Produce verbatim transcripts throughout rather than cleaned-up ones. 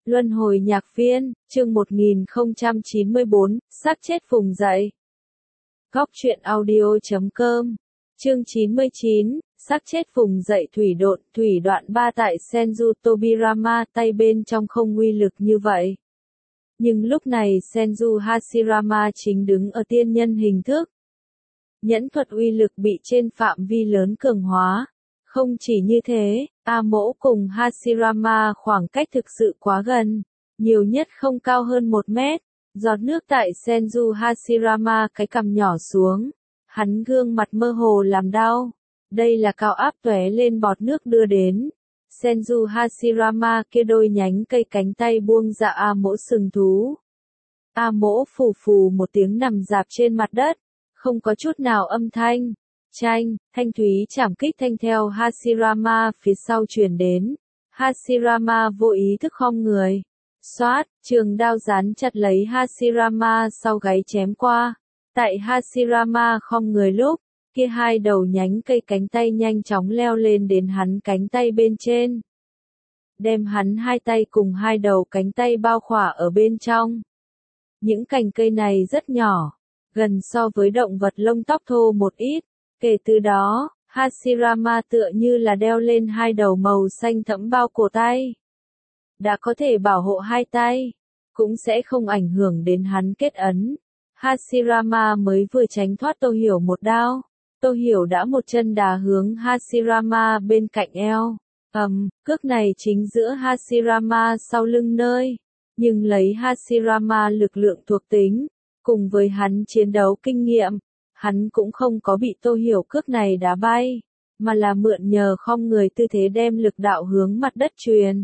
Luân hồi nhạc viên, chương một nghìn không trăm chín mươi bốn, xác chết vùng dậy. Góc truyện audio chấm com, chương chín mươi chín, xác chết vùng dậy thủy độn, thủy đoạn ba tại Senju Tobirama, tay bên trong không uy lực như vậy. Nhưng lúc này Senju Hashirama chính đứng ở tiên nhân hình thức. Nhẫn thuật uy lực bị trên phạm vi lớn cường hóa. Không chỉ như thế, A Mỗ cùng Hashirama khoảng cách thực sự quá gần, nhiều nhất không cao hơn một mét. Giọt nước tại Senju Hashirama cái cằm nhỏ xuống, hắn gương mặt mơ hồ làm đau. Đây là cao áp tóe lên bọt nước đưa đến. Senju Hashirama kia đôi nhánh cây cánh tay buông ra A Mỗ sừng thú. A Mỗ phù phù một tiếng nằm dạp trên mặt đất, không có chút nào âm thanh. Chanh, thanh thúy chảm kích thanh theo Hashirama phía sau truyền đến. Hashirama vô ý thức khom người. Xoát, trường đao dán chặt lấy Hashirama sau gáy chém qua. Tại Hashirama khom người lúc, kia hai đầu nhánh cây cánh tay nhanh chóng leo lên đến hắn cánh tay bên trên. Đem hắn hai tay cùng hai đầu cánh tay bao khỏa ở bên trong. Những cành cây này rất nhỏ, gần so với động vật lông tóc thô một ít. Kể từ đó, Hashirama tựa như là đeo lên hai đầu màu xanh thẫm bao cổ tay. Đã có thể bảo hộ hai tay, cũng sẽ không ảnh hưởng đến hắn kết ấn. Hashirama mới vừa tránh thoát Tô Hiểu một đao. Tô Hiểu đã một chân đá hướng Hashirama bên cạnh eo. Ầm, cước này chính giữa Hashirama sau lưng nơi. Nhưng lấy Hashirama lực lượng thuộc tính, cùng với hắn chiến đấu kinh nghiệm, hắn cũng không có bị Tô Hiểu cước này đá bay, mà là mượn nhờ khom người tư thế đem lực đạo hướng mặt đất truyền.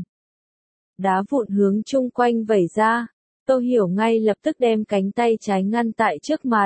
Đá vụn hướng chung quanh vẩy ra, Tô Hiểu ngay lập tức đem cánh tay trái ngăn tại trước mặt.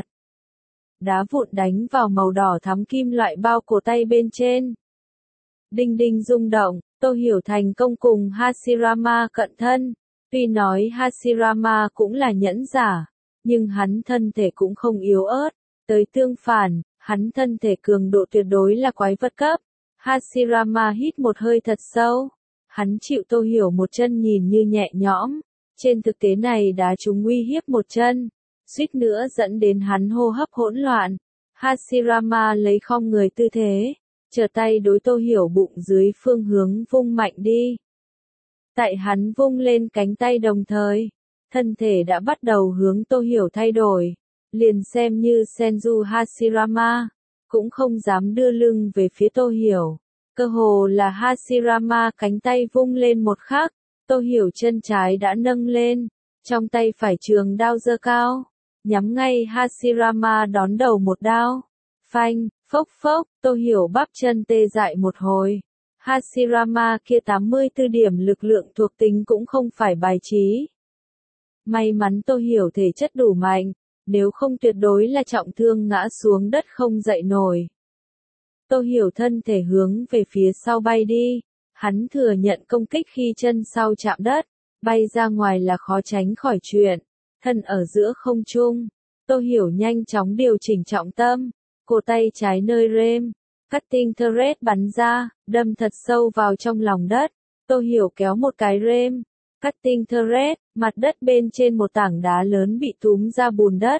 Đá vụn đánh vào màu đỏ thắm kim loại bao cổ tay bên trên. Đinh đinh rung động, Tô Hiểu thành công cùng Hashirama cận thân. Tuy nói Hashirama cũng là nhẫn giả, nhưng hắn thân thể cũng không yếu ớt. Tới tương phản, hắn thân thể cường độ tuyệt đối là quái vật cấp. Hashirama hít một hơi thật sâu. Hắn chịu Tô Hiểu một chân nhìn như nhẹ nhõm. Trên thực tế này đá trúng uy hiếp một chân. Suýt nữa dẫn đến hắn hô hấp hỗn loạn. Hashirama lấy khom người tư thế. Trở tay đối Tô Hiểu bụng dưới phương hướng vung mạnh đi. Tại hắn vung lên cánh tay đồng thời, thân thể đã bắt đầu hướng Tô Hiểu thay đổi. Liền xem như Senju Hashirama, cũng không dám đưa lưng về phía Tô Hiểu. Cơ hồ là Hashirama cánh tay vung lên một khắc, Tô Hiểu chân trái đã nâng lên, trong tay phải trường đao giơ cao, nhắm ngay Hashirama đón đầu một đao. Phanh, phốc phốc, Tô Hiểu bắp chân tê dại một hồi. Hashirama kia tám mươi tư điểm lực lượng thuộc tính cũng không phải bài trí. May mắn Tô Hiểu thể chất đủ mạnh. Nếu không tuyệt đối là trọng thương ngã xuống đất không dậy nổi. Tô Hiểu thân thể hướng về phía sau bay đi. Hắn thừa nhận công kích khi chân sau chạm đất. Bay ra ngoài là khó tránh khỏi chuyện. Thân ở giữa không trung. Tô Hiểu nhanh chóng điều chỉnh trọng tâm. Cổ tay trái nơi rêm. Cutting thread bắn ra, đâm thật sâu vào trong lòng đất. Tô Hiểu kéo một cái rêm. Cutting thread, mặt đất bên trên một tảng đá lớn bị túm ra bùn đất.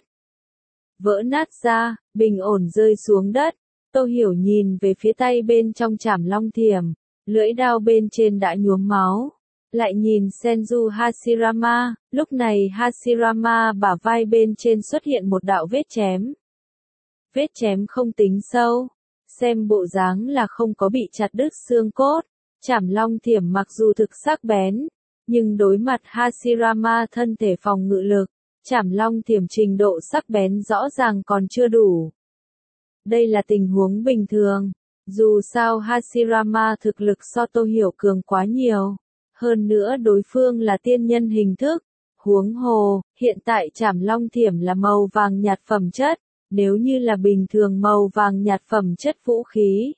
Vỡ nát ra, bình ổn rơi xuống đất. Tô Hiểu nhìn về phía tay bên trong chảm long thiểm, lưỡi đao bên trên đã nhuốm máu. Lại nhìn Senju Hashirama, lúc này Hashirama bả vai bên trên xuất hiện một đạo vết chém. Vết chém không tính sâu, xem bộ dáng là không có bị chặt đứt xương cốt. Chảm long thiểm mặc dù thực sắc bén, nhưng đối mặt Hashirama thân thể phòng ngự lực, chảm long thiểm trình độ sắc bén rõ ràng còn chưa đủ. Đây là tình huống bình thường. Dù sao Hashirama thực lực so Tô Hiểu cường quá nhiều. Hơn nữa đối phương là tiên nhân hình thức. Huống hồ, hiện tại chảm long thiểm là màu vàng nhạt phẩm chất. Nếu như là bình thường màu vàng nhạt phẩm chất vũ khí,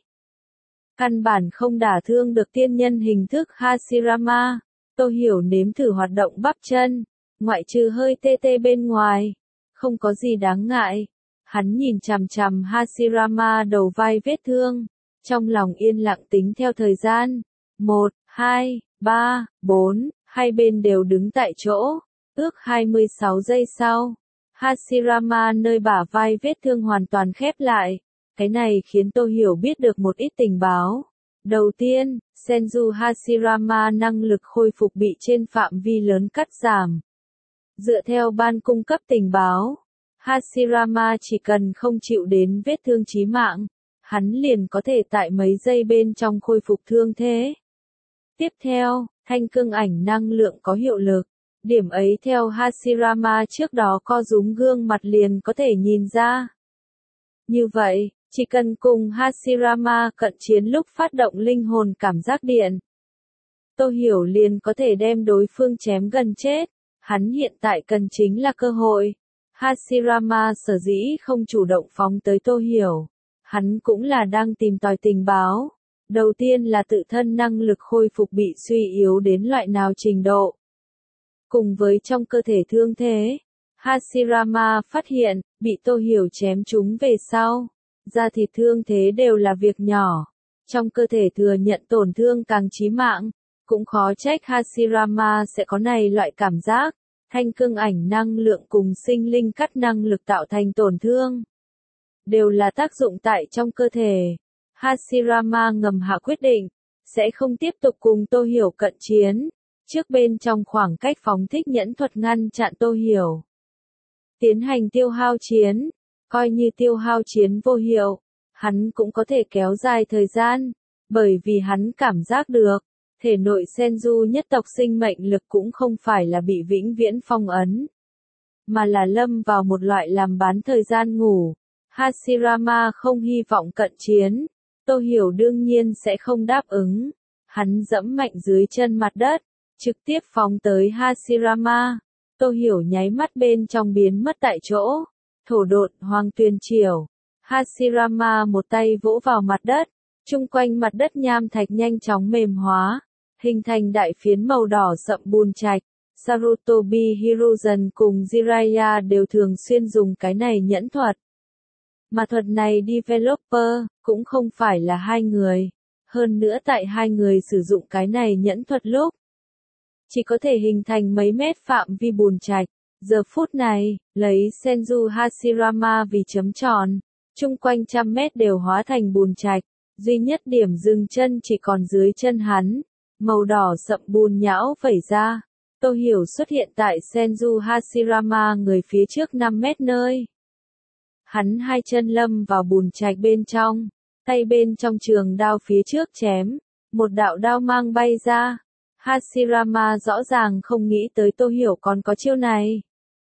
căn bản không đả thương được tiên nhân hình thức Hashirama. Tô Hiểu nếm thử hoạt động bắp chân. Ngoại trừ hơi tê tê bên ngoài, không có gì đáng ngại. Hắn nhìn chằm chằm Hashirama đầu vai vết thương, trong lòng yên lặng tính theo thời gian. Một, hai, ba, bốn, Hai bên đều đứng tại chỗ, ước hai mươi sáu giây sau. Hashirama nơi bả vai vết thương hoàn toàn khép lại. Cái này khiến tôi hiểu biết được một ít tình báo. Đầu tiên, Senju Hashirama năng lực khôi phục bị trên phạm vi lớn cắt giảm. Dựa theo ban cung cấp tình báo, Hashirama chỉ cần không chịu đến vết thương chí mạng, hắn liền có thể tại mấy giây bên trong khôi phục thương thế. Tiếp theo, thanh cương ảnh năng lượng có hiệu lực. Điểm ấy theo Hashirama trước đó co rúm gương mặt liền có thể nhìn ra. Như vậy, chỉ cần cùng Hashirama cận chiến lúc phát động linh hồn cảm giác điện, Tô Hiểu liền có thể đem đối phương chém gần chết. Hắn hiện tại cần chính là cơ hội. Hashirama sở dĩ không chủ động phóng tới Tô Hiểu. Hắn cũng là đang tìm tòi tình báo. Đầu tiên là tự thân năng lực khôi phục bị suy yếu đến loại nào trình độ. Cùng với trong cơ thể thương thế, Hashirama phát hiện, bị Tô Hiểu chém trúng về sau. Da thịt thương thế đều là việc nhỏ. Trong cơ thể thừa nhận tổn thương càng chí mạng. Cũng khó trách Hashirama sẽ có này loại cảm giác. Thanh cương ảnh năng lượng cùng sinh linh cắt năng lực tạo thành tổn thương. Đều là tác dụng tại trong cơ thể. Hashirama ngầm hạ quyết định, sẽ không tiếp tục cùng Tô Hiểu cận chiến. Trước bên trong khoảng cách phóng thích nhẫn thuật ngăn chặn Tô Hiểu. Tiến hành tiêu hao chiến, coi như tiêu hao chiến vô hiệu, hắn cũng có thể kéo dài thời gian, bởi vì hắn cảm giác được, thể nội Senju nhất tộc sinh mệnh lực cũng không phải là bị vĩnh viễn phong ấn, mà là lâm vào một loại làm bán thời gian ngủ. Hashirama không hy vọng cận chiến, Tô Hiểu đương nhiên sẽ không đáp ứng. Hắn dẫm mạnh dưới chân mặt đất, trực tiếp phóng tới Hashirama. Tô Hiểu nháy mắt bên trong biến mất tại chỗ. Thổ độn hoàng tuyền triều. Hashirama một tay vỗ vào mặt đất, chung quanh mặt đất nham thạch nhanh chóng mềm hóa, hình thành đại phiến màu đỏ sậm bùn trạch. Sarutobi Hiruzen cùng Jiraiya đều thường xuyên dùng cái này nhẫn thuật. Mà thuật này developer, cũng không phải là hai người. Hơn nữa tại hai người sử dụng cái này nhẫn thuật lúc, chỉ có thể hình thành mấy mét phạm vi bùn trạch. Giờ phút này, lấy Senju Hashirama vì chấm tròn, chung quanh trăm mét đều hóa thành bùn trạch. Duy nhất điểm dừng chân chỉ còn dưới chân hắn, màu đỏ sậm bùn nhão vẩy ra. Tô Hiểu xuất hiện tại Senju Hashirama người phía trước năm mét nơi. Hắn hai chân lâm vào bùn trạch bên trong, tay bên trong trường đao phía trước chém, một đạo đao mang bay ra. Hashirama rõ ràng không nghĩ tới Tô Hiểu còn có chiêu này.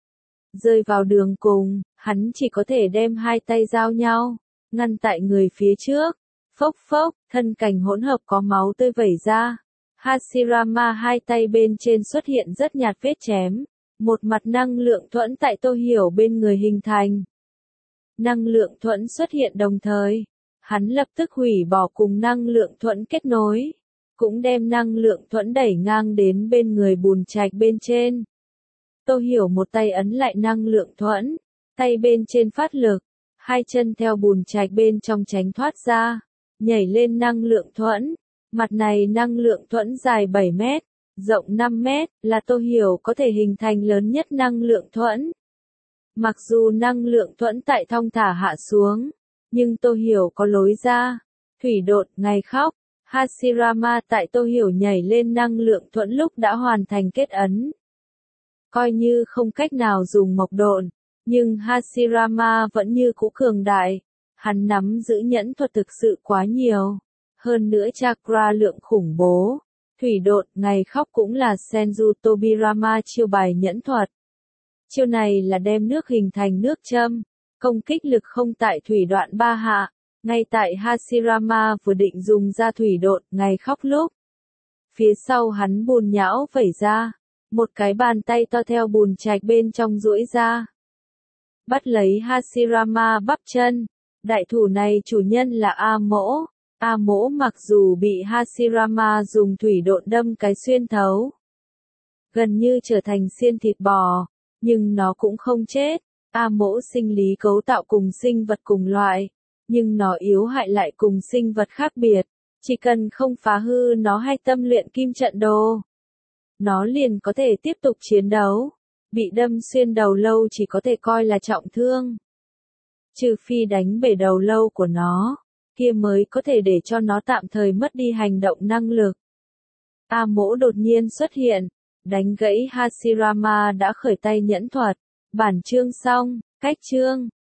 Rơi vào đường cùng, hắn chỉ có thể đem hai tay giao nhau, ngăn tại người phía trước. Phốc phốc, thân cảnh hỗn hợp có máu tươi vẩy ra. Hashirama hai tay bên trên xuất hiện rất nhạt vết chém. Một mặt năng lượng thuẫn tại Tô Hiểu bên người hình thành. Năng lượng thuẫn xuất hiện đồng thời. Hắn lập tức hủy bỏ cùng năng lượng thuẫn kết nối. Cũng đem năng lượng thuẫn đẩy ngang đến bên người bùn trạch bên trên. Tô Hiểu một tay ấn lại năng lượng thuẫn. Tay bên trên phát lực. Hai chân theo bùn trạch bên trong tránh thoát ra. Nhảy lên năng lượng thuẫn. Mặt này năng lượng thuẫn dài bảy mét, rộng năm mét, là Tô Hiểu có thể hình thành lớn nhất năng lượng thuẫn. Mặc dù năng lượng thuẫn tại thong thả hạ xuống, nhưng Tô Hiểu có lối ra. Thủy độn ngày khóc, Hashirama tại Tô Hiểu nhảy lên năng lượng thuẫn lúc đã hoàn thành kết ấn. Coi như không cách nào dùng mộc độn, nhưng Hashirama vẫn như cũ cường đại. Hắn nắm giữ nhẫn thuật thực sự quá nhiều. Hơn nữa chakra lượng khủng bố. Thủy độn ngày khóc cũng là Senju Tobirama chiêu bài nhẫn thuật. Chiêu này là đem nước hình thành nước châm. Công kích lực không tại thủy đoạn ba hạ. Ngay tại Hashirama vừa định dùng ra thủy độn ngày khóc lúc. Phía sau hắn bùn nhão vẩy ra. Một cái bàn tay to theo bùn trạch bên trong duỗi ra. Bắt lấy Hashirama bắp chân. Đại thủ này chủ nhân là A Mỗ. A Mỗ mặc dù bị Hashirama dùng thủy độn đâm cái xuyên thấu, gần như trở thành xiên thịt bò, nhưng nó cũng không chết. A Mỗ sinh lý cấu tạo cùng sinh vật cùng loại, nhưng nó yếu hại lại cùng sinh vật khác biệt, chỉ cần không phá hư nó hay tâm luyện kim trận đồ. nó liền có thể tiếp tục chiến đấu. Bị đâm xuyên đầu lâu chỉ có thể coi là trọng thương. Trừ phi đánh bể đầu lâu của nó, kia mới có thể để cho nó tạm thời mất đi hành động năng lực. A Mỗ đột nhiên xuất hiện, đánh gãy Hashirama đã khởi tay nhẫn thuật. Bản chương xong, cách chương.